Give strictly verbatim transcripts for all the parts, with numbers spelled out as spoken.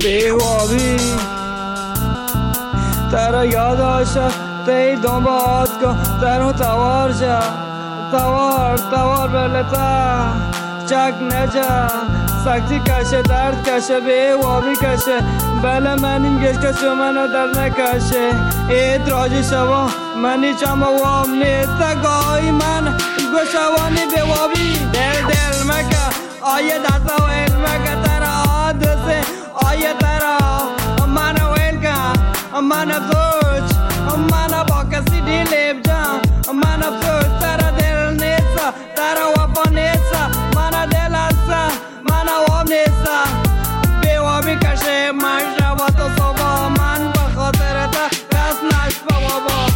بیوابی ترا یاد آشه تی دنباد کن ترو توار جا توار توار بلتا چک نجا سکتی کشه درد کشه بیوابی کشه بله من این گش کشه منو در نکشه اید راجی شوا منی چم وام نیتا گاهی من گوشوانی بیوابی دل دل مکه آیه دستا ویل مکه ترا آدسه آیه ترا من ویل که من افزوچ من با کسی دیلیب جا من افزوچ ترا دل نیسا ترا وفا نیسا من دل هستا من وام نیسا بیوابی کشه من شوا تو صبح من بخاطر تا کس نشبه بابا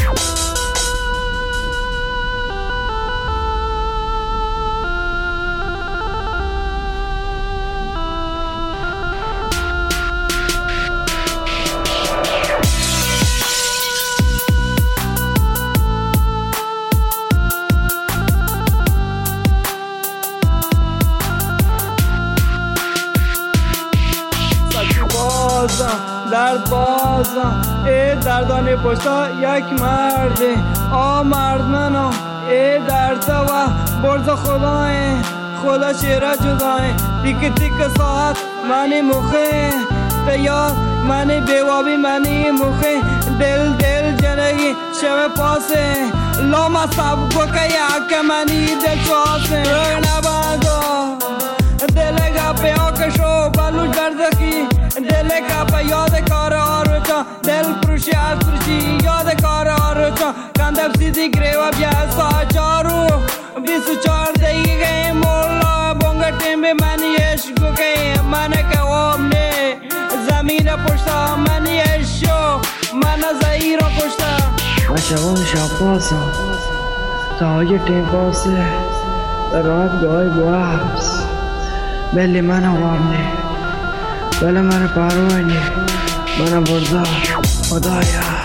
درد بازم ای دردان پشتا یک مرده آ مرد منو ای درد و برز خدای خدا چیره جدای تیک تیک ساعت منی مخه تیار منی بیوابی منی مخه دل دل جنگی شب پاسه لاما سب گو که یک منی دل چواسه روی نبازو دل گا پی آکشو بلوش بردکی دل کا یاد کار آرچا دل پروشی از پروشی یاد کار آرچا کندب سیزی گریوا بیا ساچارو بیس و چار دقیقه مولا بونگا ٹیم به منی عشقو که من که وامنه زمین پشتا منی عشقو من زهیر پشتا و شبان شباسا تا های ٹیم پاسه رات گای بوابس بلی من وامنه بله من پاروانی من بردار خدایا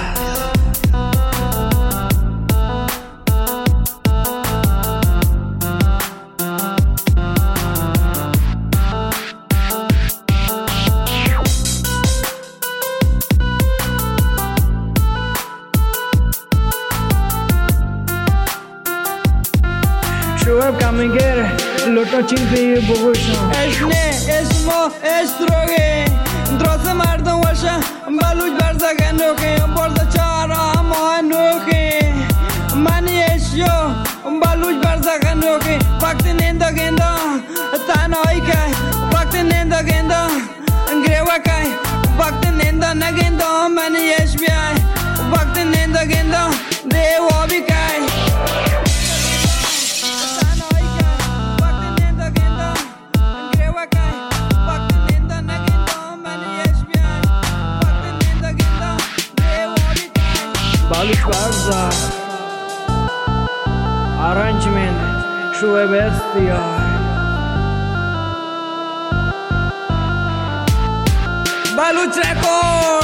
شواب کامینگر لوٹو چین پی بگوشم اشنه اسمو استروگه دراز مردم وشه بلوچ برزگه نوخه برز چارا ماه نوخه منی اشیو بلوچ برزگه نوخه وقتی ننده گنده تنهایی که وقتی ننده گنده گریوه که وقتی ننده نگنده منی اش بیای وقتی ننده گنده دیوابی که Baluch Barza Arrangement Shue Bestia Baluch Record